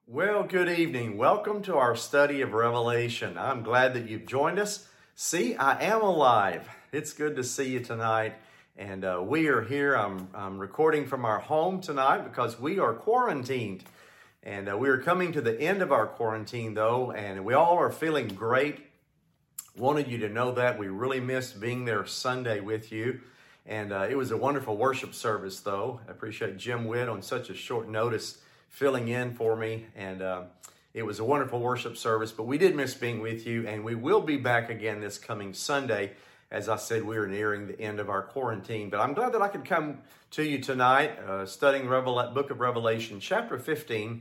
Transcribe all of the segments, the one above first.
Well, good evening. Welcome to our study of Revelation. I'm glad that you've joined us. See, I am alive. It's good to see you tonight. And we are here. I'm recording from our home tonight because we are quarantined. And we are coming to the end of our quarantine, though, and we all are feeling great. Wanted you to know that. We really missed being there Sunday with you. And it was a wonderful worship service, though. I appreciate Jim Witt on such a short notice filling in for me, and it was a wonderful worship service, but we did miss being with you, and we will be back again this coming Sunday. As I said, we are nearing the end of our quarantine, but I'm glad that I could come to you tonight studying Book of Revelation, chapter 15,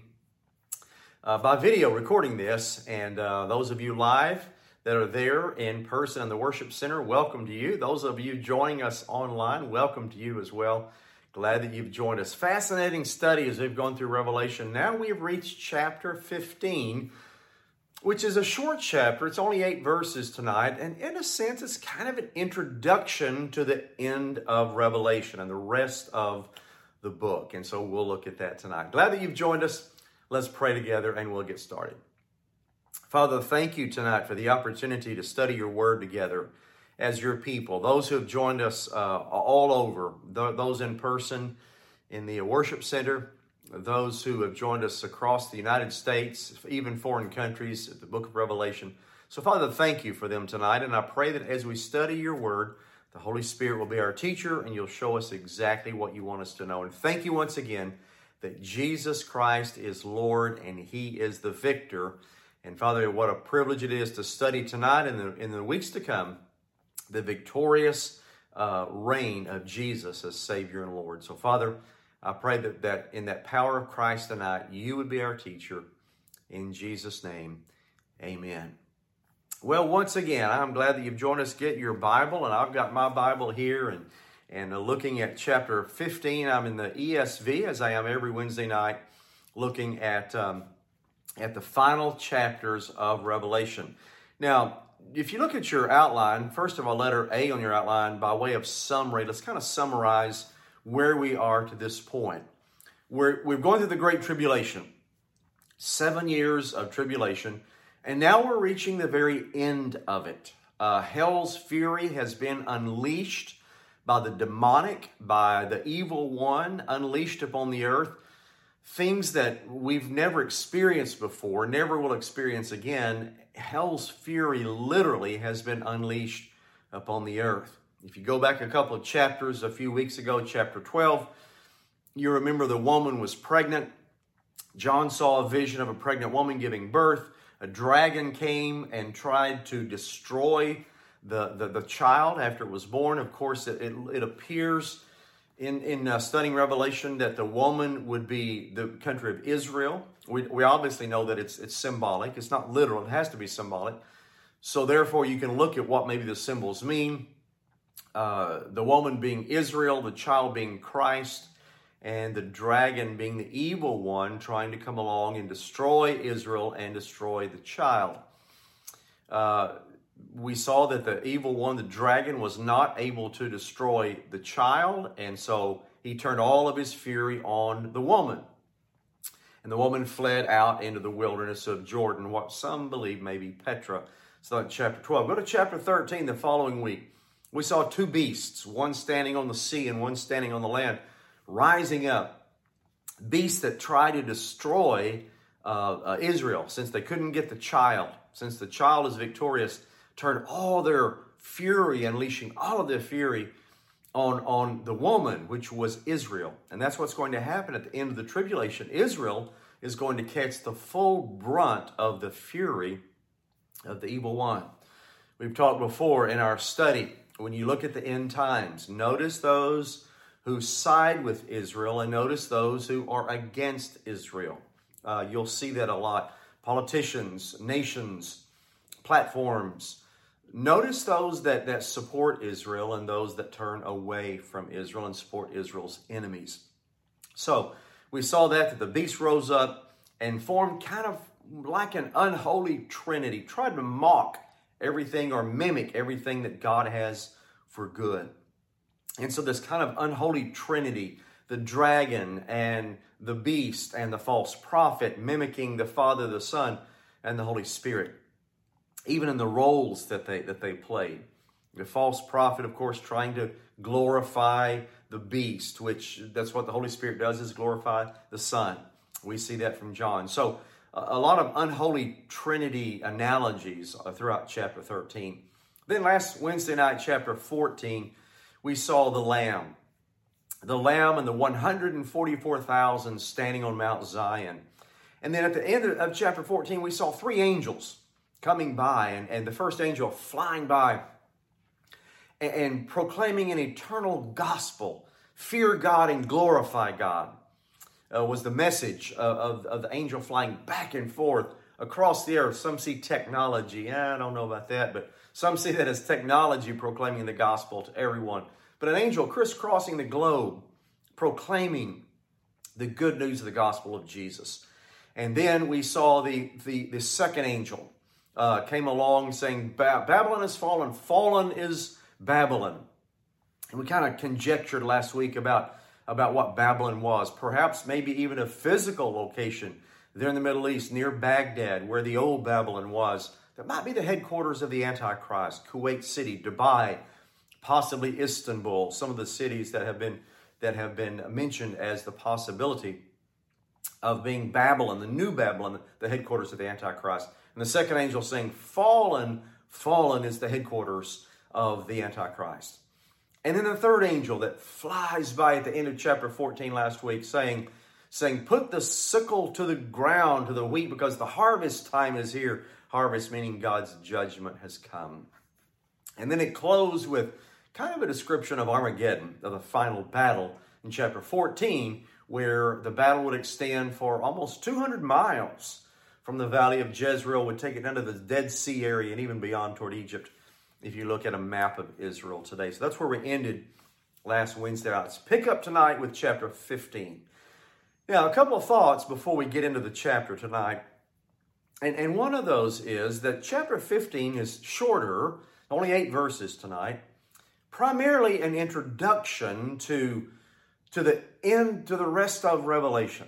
by video recording this, and those of you live that are there in person in the worship center, welcome to you. Those of you joining us online, welcome to you as well. Glad that you've joined us. Fascinating study as we've gone through Revelation. Now we've reached chapter 15, which is a short chapter. It's only 8 verses tonight. And in a sense, it's kind of an introduction to the end of Revelation and the rest of the book. And so we'll look at that tonight. Glad that you've joined us. Let's pray together and we'll get started. Father, thank you tonight for the opportunity to study your word together as your people, those who have joined us all over, those in person in the worship center, those who have joined us across the United States, even foreign countries at the book of Revelation. So, Father, thank you for them tonight, and I pray that as we study your word, the Holy Spirit will be our teacher, and you'll show us exactly what you want us to know. And thank you once again that Jesus Christ is Lord, and he is the victor. And, Father, what a privilege it is to study tonight and in the weeks to come, the victorious reign of Jesus as Savior and Lord. So, Father, I pray that in that power of Christ tonight, you would be our teacher. In Jesus' name, amen. Well, once again, I'm glad that you've joined us. Get your Bible, and I've got my Bible here, and looking at chapter 15. I'm in the ESV, as I am every Wednesday night, looking at the final chapters of Revelation. Now, if you look at your outline, first of all, letter A on your outline, by way of summary, let's kind of summarize where we are to this point. We've gone through the Great Tribulation, 7 years of tribulation, and now we're reaching the very end of it. Hell's fury has been unleashed by the demonic, by the evil one, unleashed upon the earth. Things that we've never experienced before, never will experience again. Hell's fury literally has been unleashed upon the earth. If you go back a couple of chapters a few weeks ago, chapter 12, you remember the woman was pregnant. John saw a vision of a pregnant woman giving birth. A dragon came and tried to destroy the child after it was born. Of course, it appears in studying Revelation that the woman would be the country of Israel. We obviously know that it's symbolic. It's not literal. It has to be symbolic. So therefore, you can look at what maybe the symbols mean. The woman being Israel, the child being Christ, and the dragon being the evil one trying to come along and destroy Israel and destroy the child. We saw that the evil one, the dragon, was not able to destroy the child, and so he turned all of his fury on the woman. And the woman fled out into the wilderness of Jordan, what some believe may be Petra. So in chapter 12. Go to chapter 13 the following week. We saw 2 beasts, one standing on the sea and one standing on the land, rising up. Beasts that try to destroy Israel, since they couldn't get the child. Since the child is victorious, turn all their fury, unleashing all of their fury on the woman, which was Israel. And that's what's going to happen at the end of the tribulation. Israel is going to catch the full brunt of the fury of the evil one. We've talked before in our study, when you look at the end times, notice those who side with Israel and notice those who are against Israel. You'll see that a lot. Politicians, nations, platforms. Notice those that support Israel and those that turn away from Israel and support Israel's enemies. So we saw that the beast rose up and formed kind of like an unholy trinity, tried to mock everything or mimic everything that God has for good. And so this kind of unholy trinity the dragon and the beast and the false prophet, mimicking the Father, the Son, and the Holy Spirit, even in the roles that they played. The false prophet, of course, trying to glorify the beast, which that's what the Holy Spirit does, is glorify the Son. We see that from John. So a lot of unholy Trinity analogies throughout chapter 13. Then last Wednesday night, chapter 14, we saw the Lamb. The Lamb and the 144,000 standing on Mount Zion. And then at the end of chapter 14, we saw three angels coming by, and the first angel flying by and proclaiming an eternal gospel. Fear God and glorify God was the message of the angel flying back and forth across the earth. Some see technology. I don't know about that, but some see that as technology proclaiming the gospel to everyone. But an angel crisscrossing the globe, proclaiming the good news of the gospel of Jesus. And then we saw the second angel came along saying, Babylon is fallen. Fallen is Babylon. And we kind of conjectured last week about what Babylon was. Perhaps maybe even a physical location there in the Middle East near Baghdad, where the old Babylon was. That might be the headquarters of the Antichrist. Kuwait City, Dubai, possibly Istanbul, some of the cities that have been mentioned as the possibility of being Babylon, the new Babylon, the headquarters of the Antichrist. And the second angel saying, fallen is the headquarters of the Antichrist. And then the third angel that flies by at the end of chapter 14 last week saying, put the sickle to the ground, to the wheat, because the harvest time is here. Harvest meaning God's judgment has come. And then it closed with kind of a description of Armageddon, of the final battle in chapter 14, where the battle would extend for almost 200 miles from the valley of Jezreel, would take it down to the Dead Sea area and even beyond toward Egypt, if you look at a map of Israel today. So that's where we ended last Wednesday night. Let's pick up tonight with chapter 15. Now, a couple of thoughts before we get into the chapter tonight. And one of those is that chapter 15 is shorter, only 8 verses tonight, primarily an introduction to the rest of Revelation.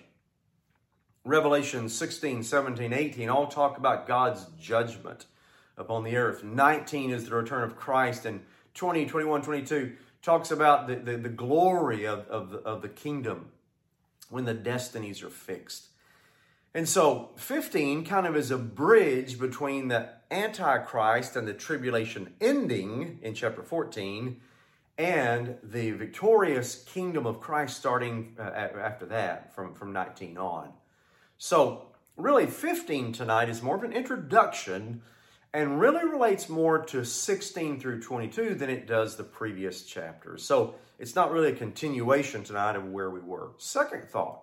Revelation 16, 17, 18 all talk about God's judgment upon the earth. 19 is the return of Christ, and 20, 21, 22 talks about the glory of the kingdom when the destinies are fixed. And so 15 kind of is a bridge between the Antichrist and the tribulation ending in chapter 14 and the victorious kingdom of Christ starting after that from 19 on. So really 15 tonight is more of an introduction and really relates more to 16 through 22 than it does the previous chapters. So it's not really a continuation tonight of where we were. Second thought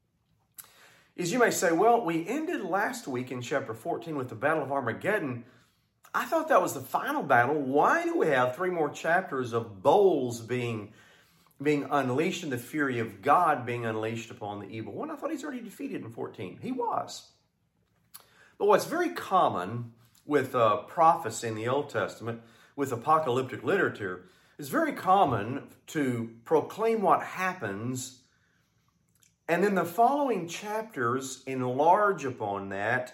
is, you may say, well, we ended last week in chapter 14 with the Battle of Armageddon. I thought that was the final battle. Why do we have 3 more chapters of bowls being unleashed and the fury of God being unleashed upon the evil one? I thought he's already defeated in 14. He was. But what's very common with prophecy in the Old Testament, with apocalyptic literature, is very common to proclaim what happens, and then the following chapters enlarge upon that,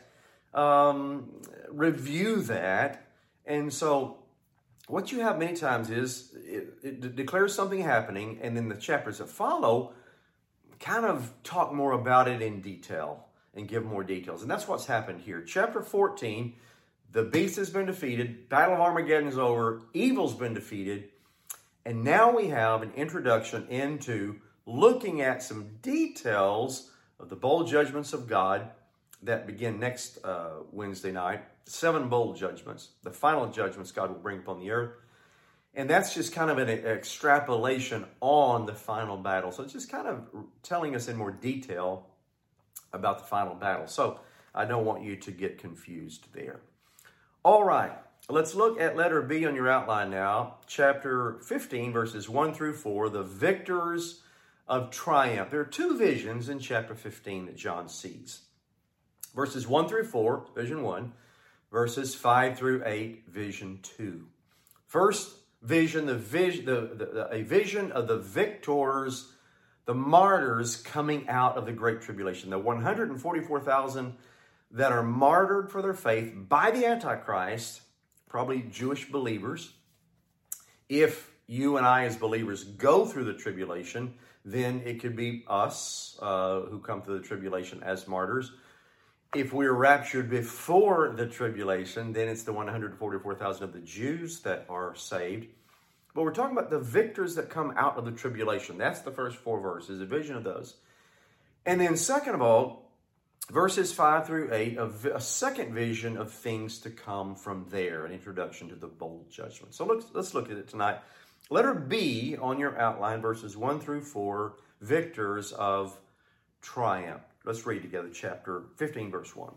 review that. And so what you have many times is it declares something happening, and then the chapters that follow kind of talk more about it in detail and give more details. And that's what's happened here. Chapter 14, the beast has been defeated, Battle of Armageddon is over, evil's been defeated, and now we have an introduction into looking at some details of the bowl judgments of God that begin next Wednesday night. 7 bowl judgments, the final judgments God will bring upon the earth. And that's just kind of an extrapolation on the final battle. So it's just kind of telling us in more detail about the final battle. So I don't want you to get confused there. All right, let's look at letter B on your outline now. Chapter 15, verses 1 through 4, the victors of triumph. There are 2 visions in chapter 15 that John sees. Verses 1 through 4, vision 1. Verses 5 through 8, vision 2. First vision, a vision of the victors the martyrs coming out of the Great Tribulation, the 144,000 that are martyred for their faith by the Antichrist, probably Jewish believers. If you and I as believers go through the tribulation, then it could be us who come through the tribulation as martyrs. If we're raptured before the tribulation, then it's the 144,000 of the Jews that are saved. But we're talking about the victors that come out of the tribulation. That's the first 4 verses, a vision of those. And then second of all, verses 5 through 8, a second vision of things to come from there, an introduction to the bowl judgment. So let's look at it tonight. Letter B on your outline, verses 1 through 4, victors of triumph. Let's read together chapter 15, verse 1.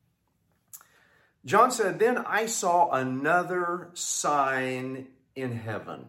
John said, "Then I saw another sign in heaven.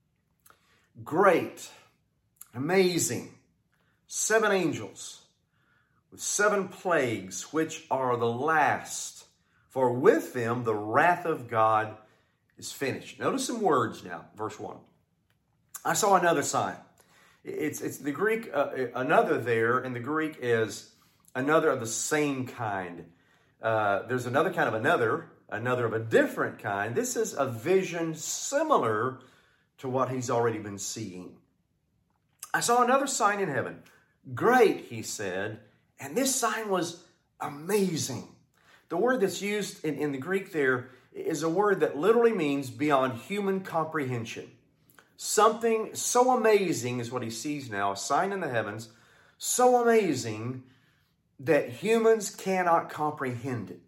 Great, amazing, 7 angels with 7 plagues, which are the last. For with them the wrath of God is finished." Notice some words now, verse 1. I saw another sign. It's the Greek, another there, and the Greek is another of the same kind. There's another kind of another of a different kind. This is a vision similar to what he's already been seeing. I saw another sign in heaven. Great, he said, and this sign was amazing. The word that's used in the Greek there is a word that literally means beyond human comprehension. Something so amazing is what he sees now, a sign in the heavens, so amazing that humans cannot comprehend it.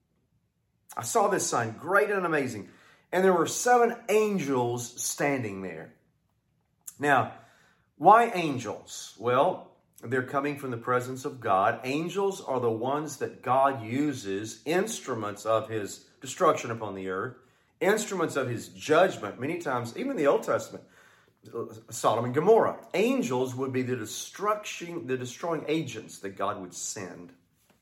I saw this sign, great and amazing, and there were 7 angels standing there. Now, why angels? Well, they're coming from the presence of God. Angels are the ones that God uses, instruments of his destruction upon the earth, instruments of his judgment. Many times, even in the Old Testament, Sodom and Gomorrah. Angels would be the destroying agents that God would send.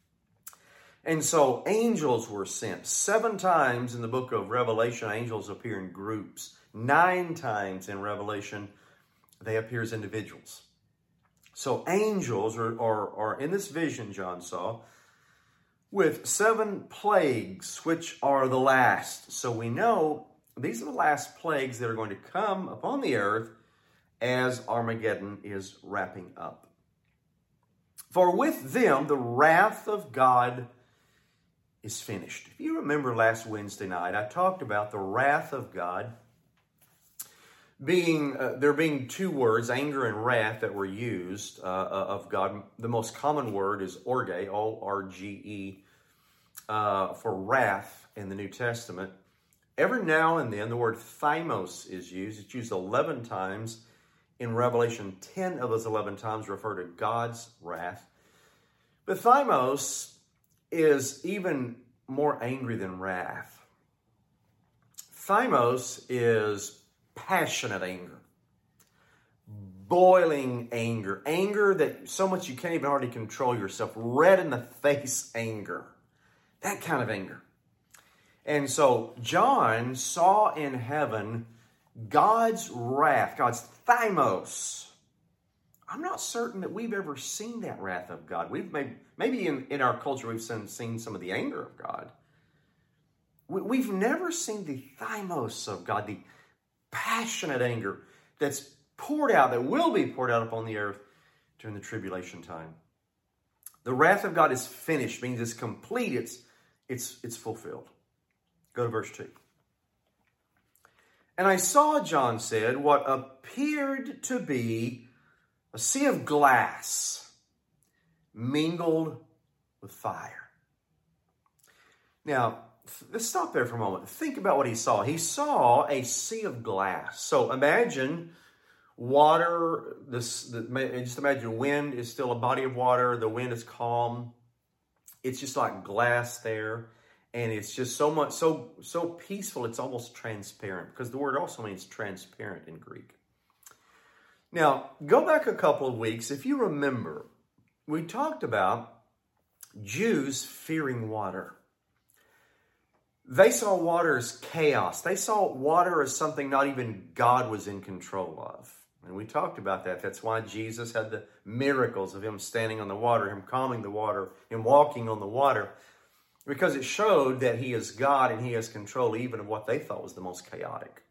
And so angels were sent. 7 times in the book of Revelation, angels appear in groups. 9 times in Revelation, they appear as individuals. So angels are in this vision John saw with 7 plagues, which are the last. So we know these are the last plagues that are going to come upon the earth as Armageddon is wrapping up. For with them the wrath of God is finished. If you remember last Wednesday night, I talked about the wrath of God there being 2 words, anger and wrath, that were used of God. The most common word is orge, O-R-G-E, for wrath in the New Testament. Every now and then, the word thymos is used. It's used 11 times. In Revelation, 10 of those 11 times refer to God's wrath. But thymos is even more angry than wrath. Thymos is passionate anger, boiling anger, anger that so much you can't even hardly control yourself, red in the face anger, that kind of anger. And so John saw in heaven God's wrath, God's thymos. I'm not certain that we've ever seen that wrath of God. We've maybe in our culture we've seen some of the anger of God. We've never seen the thymos of God, the passionate anger that's poured out, that will be poured out upon the earth during the tribulation time. The wrath of God is finished, means it's complete, it's fulfilled. Go to verse 2. And I saw, John said, what appeared to be a sea of glass mingled with fire. Now, let's stop there for a moment. Think about what he saw. He saw a sea of glass. So imagine water. Just imagine wind is still a body of water. The wind is calm. It's just like glass there. And it's just so peaceful, it's almost transparent, because the word also means transparent in Greek. Now, go back a couple of weeks. If you remember, we talked about Jews fearing water. They saw water as chaos. They saw water as something not even God was in control of. And we talked about that. That's why Jesus had the miracles of him standing on the water, him calming the water, him walking on the water, because it showed that he is God and he has control even of what they thought was the most chaotic.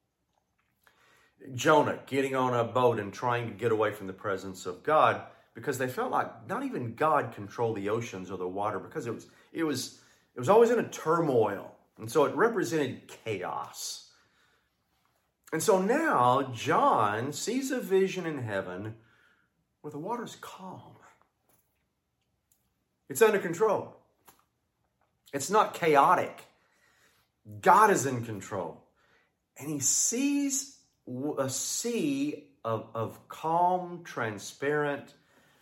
Jonah getting on a boat and trying to get away from the presence of God because they felt like not even God controlled the oceans or the water because it was always in a turmoil. And so it represented chaos. And so now John sees a vision in heaven where the water's calm. It's under control. It's not chaotic. God is in control. And he sees a sea of calm, transparent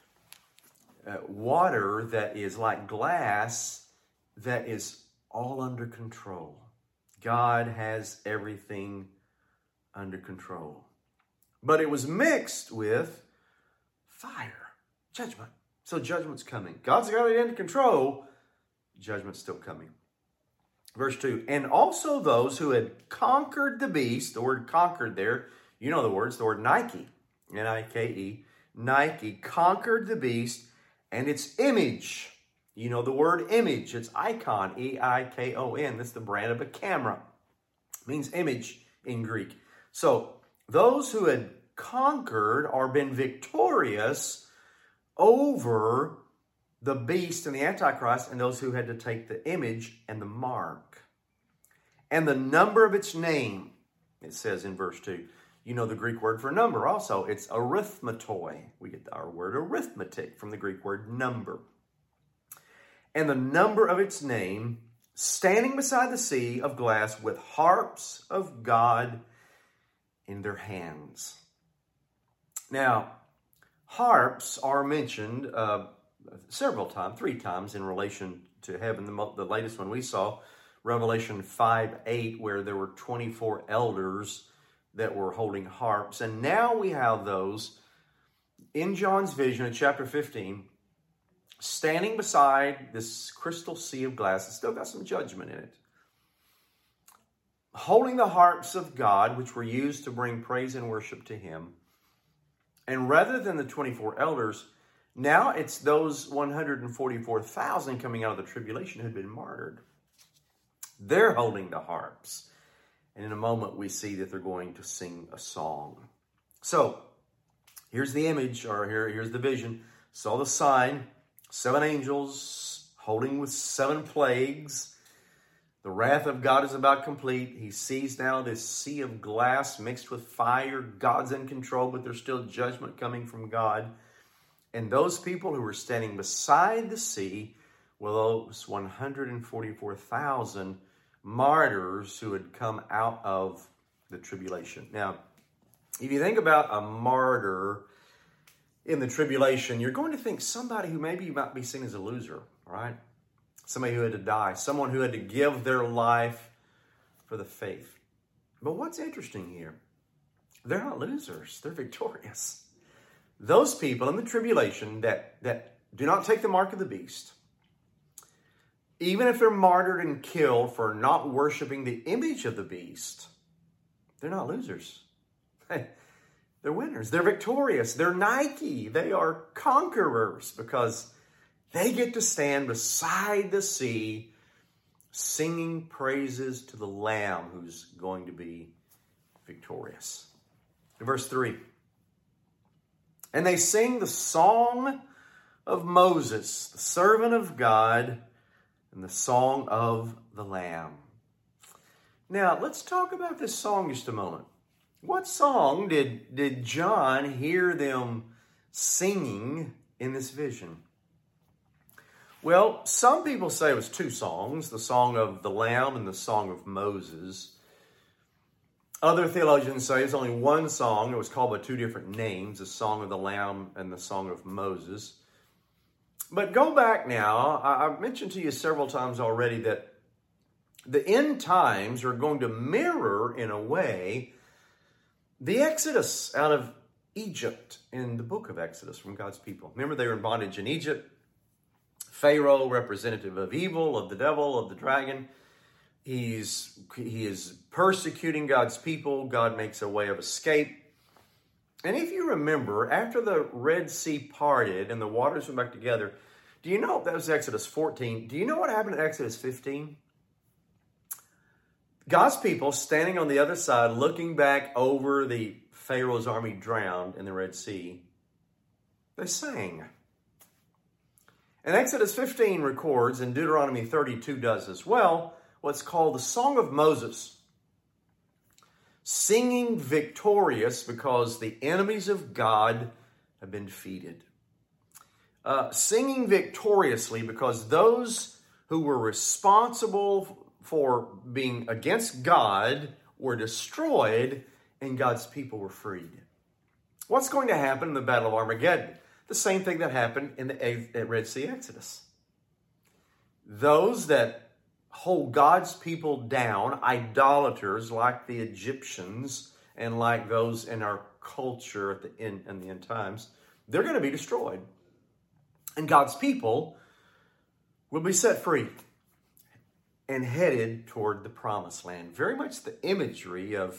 water that is like glass that is all under control. God has everything under control. But it was mixed with fire, judgment. So judgment's coming. God's got it under control. Judgment's still coming. Verse 2, and also those who had conquered the beast, the word conquered there, you know the words, the word Nike, N-I-K-E, Nike, conquered the beast and its image. You know the word image, it's icon, E-I-K-O-N. That's the brand of a camera. It means image in Greek. So those who had conquered or been victorious over the beast and the Antichrist and those who had to take the image and the mark. And the number of its name, it says in verse 2. You know the Greek word for number also. It's arithmetoi. We get our word arithmetic from the Greek word number. And the number of its name, standing beside the sea of glass with harps of God in their hands. Now, harps are mentioned several times, 3 times in relation to heaven. The latest one we saw, Revelation 5:8, where there were 24 elders that were holding harps. And now we have those in John's vision in chapter 15, standing beside this crystal sea of glass. It's still got some judgment in it. Holding the harps of God, which were used to bring praise and worship to him. And rather than the 24 elders, now it's those 144,000 coming out of the tribulation who had been martyred. They're holding the harps. And in a moment, we see that they're going to sing a song. So, here's the image, or here's the vision. Saw the sign, 7 angels holding with 7 plagues. The wrath of God is about complete. He sees now this sea of glass mixed with fire. God's in control, but there's still judgment coming from God. And those people who were standing beside the sea were those 144,000 martyrs who had come out of the tribulation. Now, if you think about a martyr in the tribulation, you're going to think somebody who maybe might be seen as a loser, right? Somebody who had to die, someone who had to give their life for the faith. But what's interesting here, they're not losers, they're victorious. Those people in the tribulation that do not take the mark of the beast, even if they're martyred and killed for not worshiping the image of the beast, they're not losers. They're winners. They're victorious. They're Nike. They are conquerors because they get to stand beside the sea singing praises to the Lamb who's going to be victorious. In verse 3, and they sing the song of Moses, the servant of God, and the song of the Lamb. Now, let's talk about this song just a moment. What song did John hear them singing in this vision? Well, some people say it was 2 songs, the song of the Lamb and the song of Moses. Other theologians say it's only one song. It was called by 2 different names, the song of the Lamb and the song of Moses. But go back now. I've mentioned to you several times already that the end times are going to mirror, in a way, the Exodus out of Egypt in the book of Exodus from God's people. Remember, they were in bondage in Egypt. Pharaoh, representative of evil, of the devil, of the dragon. He is persecuting God's people. God makes a way of escape. And if you remember, after the Red Sea parted and the waters went back together, do you know, that was Exodus 14. Do you know what happened in Exodus 15? God's people standing on the other side, looking back over the Pharaoh's army drowned in the Red Sea, they sang. And Exodus 15 records, and Deuteronomy 32 does as well, what's called the Song of Moses. Singing victorious because the enemies of God have been defeated. Singing victoriously because those who were responsible for being against God were destroyed and God's people were freed. What's going to happen in the Battle of Armageddon? The same thing that happened in the Red Sea Exodus. Those that hold God's people down, idolaters like the Egyptians and like those in our culture in the end times, they're going to be destroyed. And God's people will be set free and headed toward the promised land. Very much the imagery of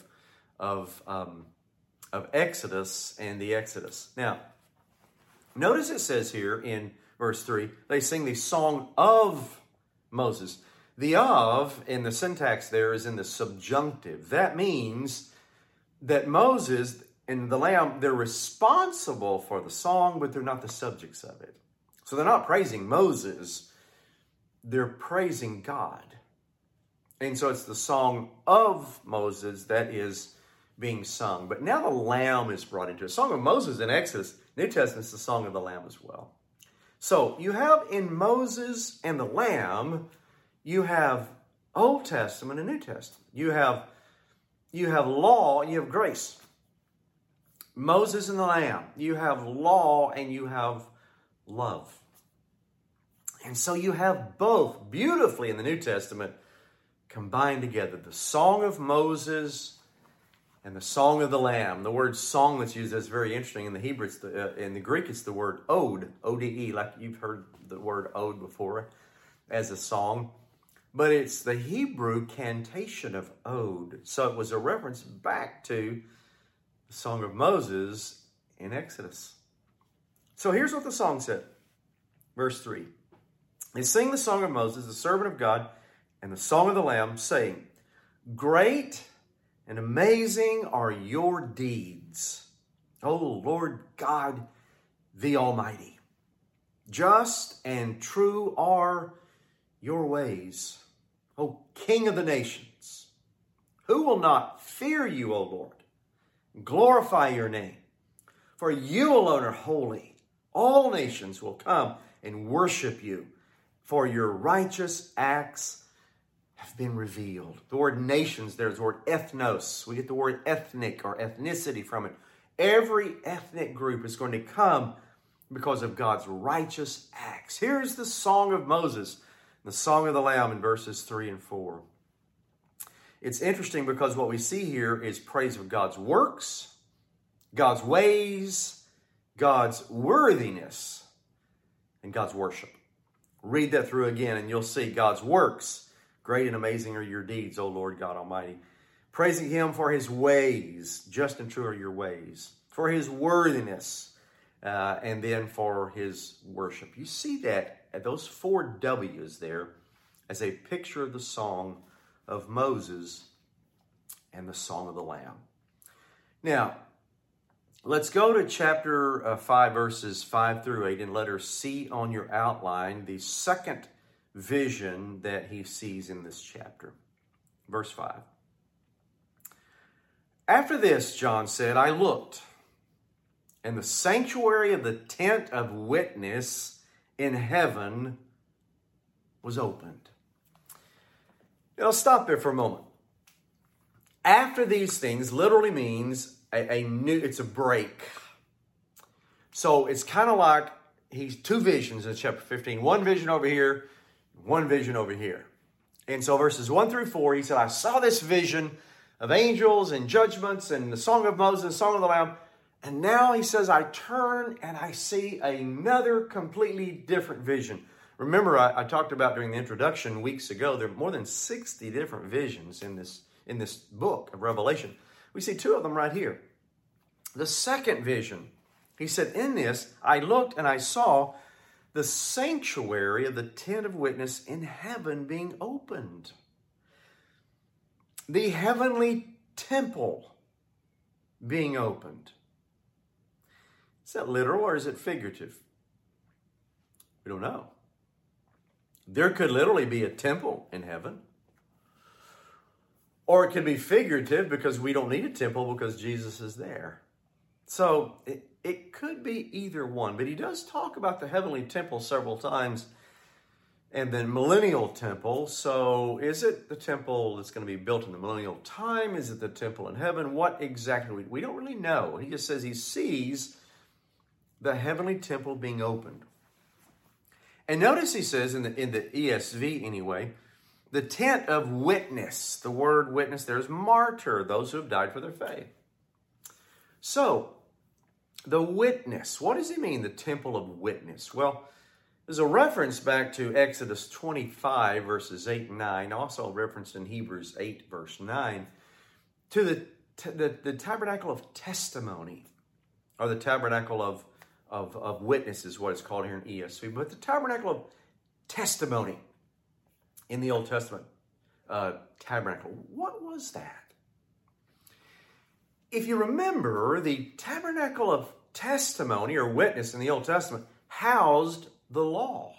Exodus and the Exodus. Now, notice it says here in verse 3, they sing the song of Moses. The of in the syntax there is in the subjunctive. That means that Moses and the Lamb, they're responsible for the song, but they're not the subjects of it. So they're not praising Moses, they're praising God. And so it's the song of Moses that is being sung. But now the Lamb is brought into it. Song of Moses in Exodus, New Testament is the song of the Lamb as well. So you have in Moses and the Lamb, you have Old Testament and New Testament. You have law and you have grace. Moses and the Lamb. You have law and you have love. And so you have both beautifully in the New Testament combined together. The song of Moses and the song of the Lamb. The word song that's used is very interesting. In the Hebrew, in the Greek, it's the word ode, O-D-E, like you've heard the word ode before as a song. But it's the Hebrew cantation of ode. So it was a reference back to the song of Moses in Exodus. So here's what the song said. Verse 3. They sing the song of Moses, the servant of God, and the song of the Lamb, saying, Great and amazing are your deeds, O Lord God, the Almighty. Just and true are your ways, O King of the nations. Who will not fear you, O Lord? Glorify your name, for you alone are holy. All nations will come and worship you, for your righteous acts have been revealed. The word nations, there's the word ethnos. We get the word ethnic or ethnicity from it. Every ethnic group is going to come because of God's righteous acts. Here's the song of Moses, the song of the Lamb in verses 3 and 4. It's interesting because what we see here is praise of God's works, God's ways, God's worthiness, and God's worship. Read that through again and you'll see God's works. Great and amazing are your deeds, O Lord God Almighty. Praising Him for His ways. Just and true are your ways. For His worthiness. And then for His worship. You see that at those 4 W's there as a picture of the song of Moses and the song of the Lamb. Now, let's go to chapter 5, verses 5 through 8, and letter C on your outline, the second vision that he sees in this chapter. Verse 5. After this, John said, I looked, and the sanctuary of the tent of witness in heaven was opened. Now, stop there for a moment. After these things literally means it's a break. So it's kind of like he's 2 visions in chapter 15. One vision over here, one vision over here. And so verses 1 through 4, he said, I saw this vision of angels and judgments and the song of Moses, the song of the Lamb. And now he says, I turn and I see another completely different vision. Remember, I talked about during the introduction weeks ago, there are more than 60 different visions in this book of Revelation. We see 2 of them right here. The second vision, he said, in this I looked and I saw the sanctuary of the tent of witness in heaven being opened. The heavenly temple being opened. Is that literal or is it figurative? We don't know. There could literally be a temple in heaven. Or it could be figurative because we don't need a temple because Jesus is there. So it could be either one. But he does talk about the heavenly temple several times and then millennial temple. So is it the temple that's going to be built in the millennial time? Is it the temple in heaven? What exactly? We don't really know. He just says he sees the heavenly temple being opened. And notice he says in the ESV anyway, the tent of witness. The word witness there is martyr, those who have died for their faith. So, the witness. What does he mean, the temple of witness? Well, there's a reference back to Exodus 25, verses 8 and 9, also referenced in Hebrews 8, verse 9, to the tabernacle of testimony, or the tabernacle of witness is what it's called here in ESV. But the tabernacle of testimony in the Old Testament tabernacle, what was that? If you remember, the tabernacle of testimony or witness in the Old Testament housed the law.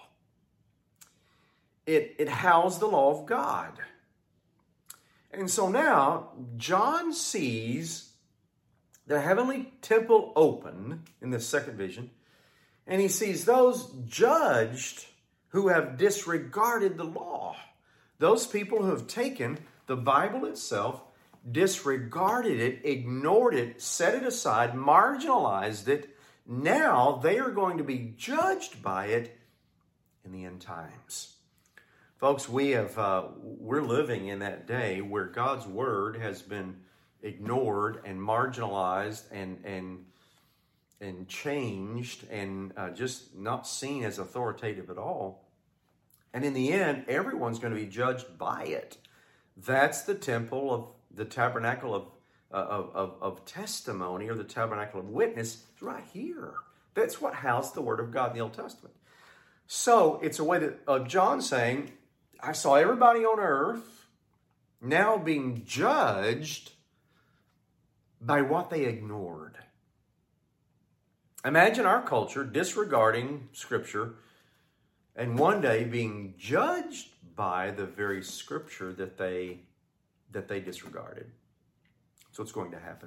It housed the law of God. And so now John sees the heavenly temple open in the second vision, and he sees those judged who have disregarded the law. Those people who have taken the Bible itself, disregarded it, ignored it, set it aside, marginalized it. Now they are going to be judged by it in the end times. Folks, we're living in that day where God's word has been ignored and marginalized and changed and just not seen as authoritative at all. And in the end, everyone's going to be judged by it. That's the temple of the tabernacle of testimony, or the tabernacle of witness. It's right here. That's what housed the word of God in the Old Testament. So it's a way of John saying, I saw everybody on earth now being judged by what they ignored. Imagine our culture disregarding Scripture and one day being judged by the very Scripture that they disregarded. So it's going to happen.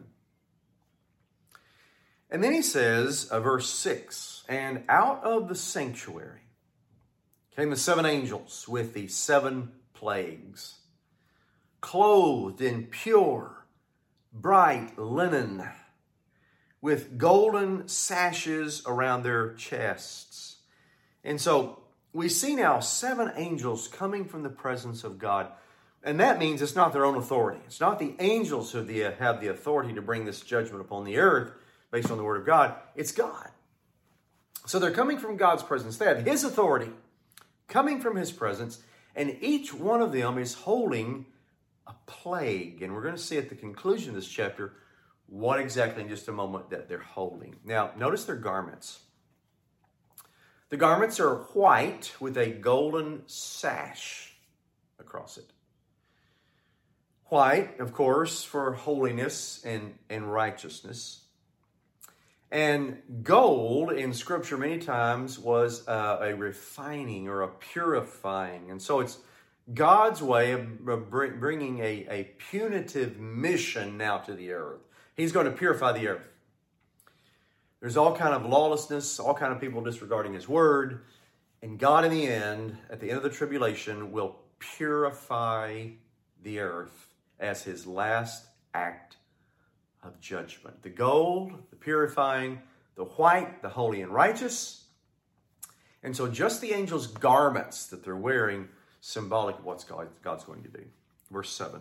And then he says, verse 6, and out of the sanctuary came the 7 angels with the 7 plagues, clothed in pure, bright linen, with golden sashes around their chests. And so we see now 7 angels coming from the presence of God. And that means it's not their own authority. It's not the angels who have the authority to bring this judgment upon the earth based on the word of God. It's God. So they're coming from God's presence. They have his authority coming from his presence. And each one of them is holding a plague. And we're going to see at the conclusion of this chapter what exactly in just a moment that they're holding. Now, notice their garments. The garments are white with a golden sash across it. White, of course, for holiness and righteousness. And gold in Scripture many times was a refining or a purifying. And so it's God's way of bringing a punitive mission now to the earth. He's going to purify the earth. There's all kind of lawlessness, all kind of people disregarding his word. And God in the end, at the end of the tribulation, will purify the earth as his last act of judgment. The gold, the purifying, the white, the holy and righteous. And so just the angels' garments that they're wearing, symbolic of what God's going to do. Verse 7.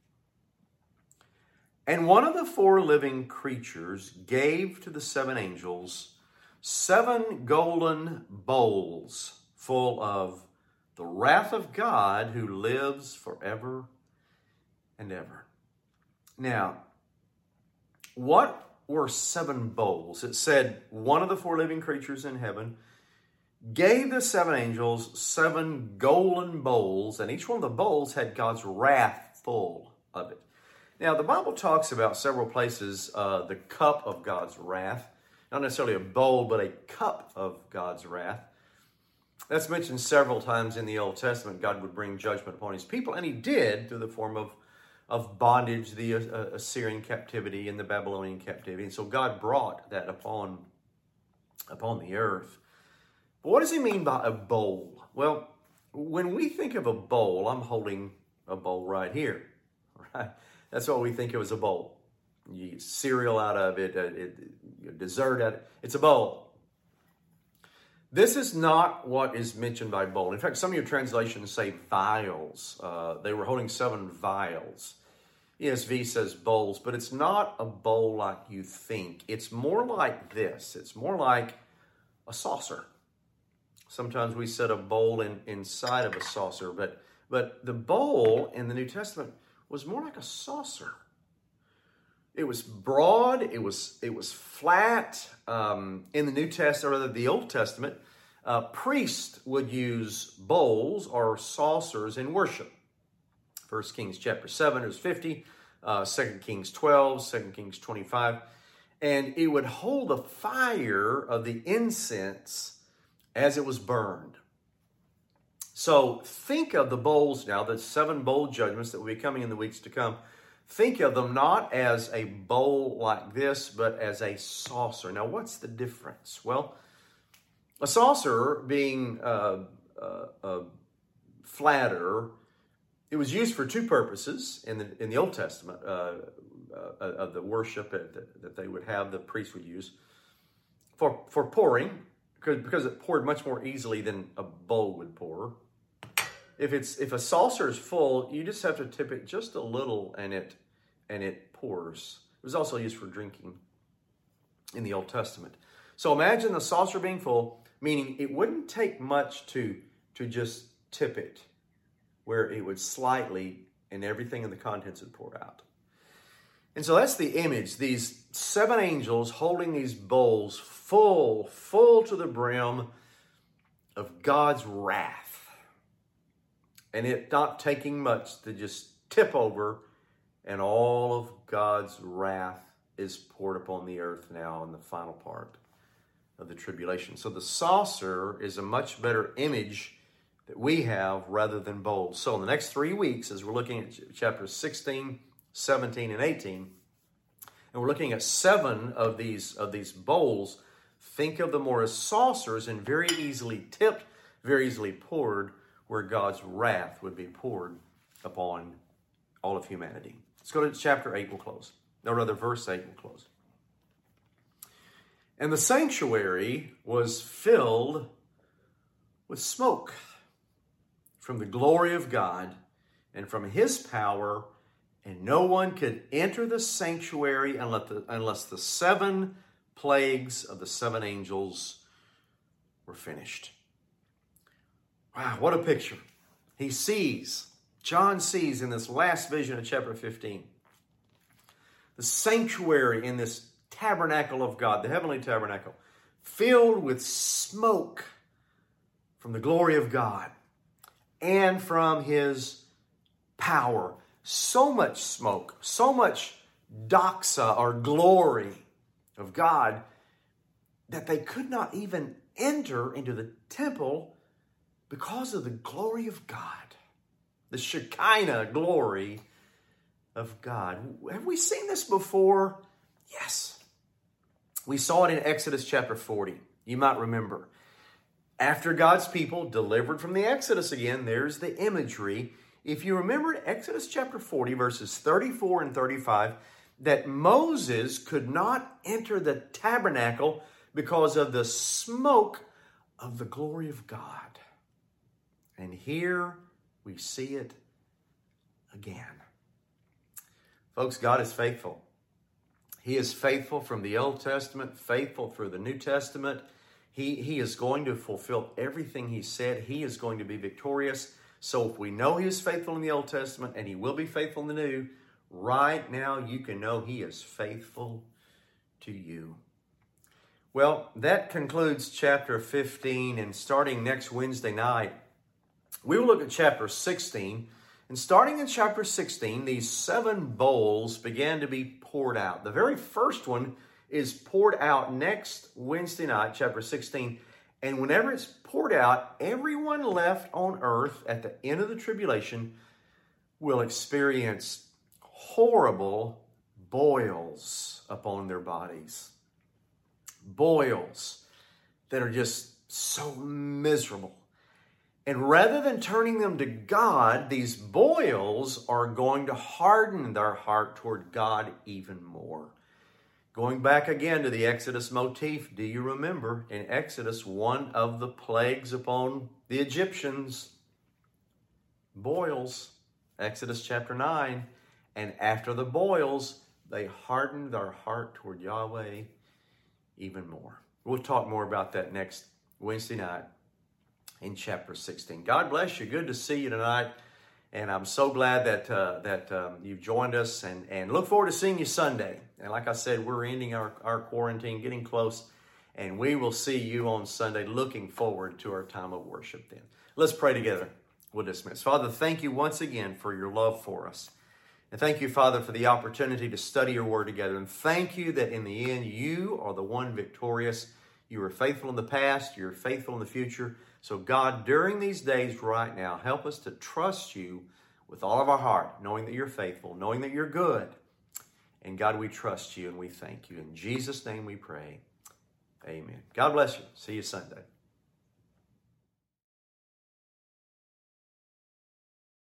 And one of the 4 living creatures gave to the 7 angels 7 golden bowls full of the wrath of God who lives forever and ever. Now, what were 7 bowls. It said one of the 4 living creatures in heaven gave the 7 angels 7 golden bowls, and each one of the bowls had God's wrath full of it. Now, the Bible talks about several places the cup of God's wrath. Not necessarily a bowl, but a cup of God's wrath. That's mentioned several times in the Old Testament. God would bring judgment upon his people, and he did through the form of bondage, the Assyrian captivity and the Babylonian captivity. And so God brought that upon the earth. But what does he mean by a bowl? Well, when we think of a bowl, I'm holding a bowl right here. Right? That's what we think of as a bowl. You get cereal out of it, dessert out of it. It's a bowl. This is not what is mentioned by bowl. In fact, some of your translations say vials. They were holding 7 vials. ESV says bowls, but it's not a bowl like you think. It's more like this. It's more like a saucer. Sometimes we set a bowl inside of a saucer, but the bowl in the New Testament was more like a saucer. It was broad. It was flat. In the New Testament, or rather the Old Testament, priests would use bowls or saucers in worship. 1 Kings chapter 7, it was 50. 2 Kings 12, 2 Kings 25. And it would hold the fire of the incense as it was burned. So think of the bowls now, the 7 bowl judgments that will be coming in the weeks to come. Think of them not as a bowl like this, but as a saucer. Now, what's the difference? Well, a saucer being flatter, it was used for 2 purposes in the Old Testament of the worship that they would have, the priests would use. For pouring, because it poured much more easily than a bowl would pour. If a saucer is full, you just have to tip it just a little and it pours. It was also used for drinking in the Old Testament. So imagine the saucer being full, meaning it wouldn't take much to just tip it, where it would slightly and everything in the contents would pour out. And so that's the image. These 7 angels holding these bowls full to the brim of God's wrath. And it not taking much to just tip over, and all of God's wrath is poured upon the earth now in the final part of the tribulation. So the saucer is a much better image that we have rather than bowls. So in the next 3 weeks, as we're looking at chapters 16, 17, and 18, and we're looking at 7 of these bowls, think of them more as saucers and very easily tipped, very easily poured, where God's wrath would be poured upon all of humanity. Let's go to chapter 8, we'll close. Or rather, verse 8, we'll close. And the sanctuary was filled with smoke from the glory of God and from his power, and no one could enter the sanctuary unless the 7 plagues of the 7 angels were finished. Wow, what a picture. John sees in this last vision of chapter 15, the sanctuary in this tabernacle of God, the heavenly tabernacle, filled with smoke from the glory of God and from his power. So much smoke, so much doxa or glory of God that they could not even enter into the temple because of the glory of God. The Shekinah glory of God. Have we seen this before? Yes. We saw it in Exodus chapter 40. You might remember. After God's people delivered from the Exodus again, there's the imagery. If you remember Exodus chapter 40, verses 34 and 35, that Moses could not enter the tabernacle because of the smoke of the glory of God. And here we see it again. Folks, God is faithful. He is faithful from the Old Testament, faithful through the New Testament. He is going to fulfill everything he said. He is going to be victorious. So if we know he is faithful in the Old Testament and he will be faithful in the New, right now you can know he is faithful to you. Well, that concludes chapter 15, and starting next Wednesday night, we will look at chapter 16. And starting in chapter 16, these 7 bowls began to be poured out. The very first one is poured out next Wednesday night, chapter 16. And whenever it's poured out, everyone left on earth at the end of the tribulation will experience horrible boils upon their bodies. Boils that are just so miserable. And rather than turning them to God, these boils are going to harden their heart toward God even more. Going back again to the Exodus motif, do you remember in Exodus, one of the plagues upon the Egyptians, boils, Exodus chapter 9, and after the boils, they hardened their heart toward Yahweh even more. We'll talk more about that next Wednesday night in chapter 16. God bless you. Good to see you tonight. And I'm so glad that you've joined us, and look forward to seeing you Sunday. And like I said, we're ending our quarantine, getting close, and we will see you on Sunday. Looking forward to our time of worship then. Let's pray together. We'll dismiss. Father, thank you once again for your love for us. And thank you, Father, for the opportunity to study your word together. And thank you that in the end, you are the one victorious. You were faithful in the past. You're faithful in the future. So God, during these days right now, help us to trust you with all of our heart, knowing that you're faithful, knowing that you're good. And God, we trust you and we thank you. In Jesus' name we pray. Amen. God bless you. See you Sunday.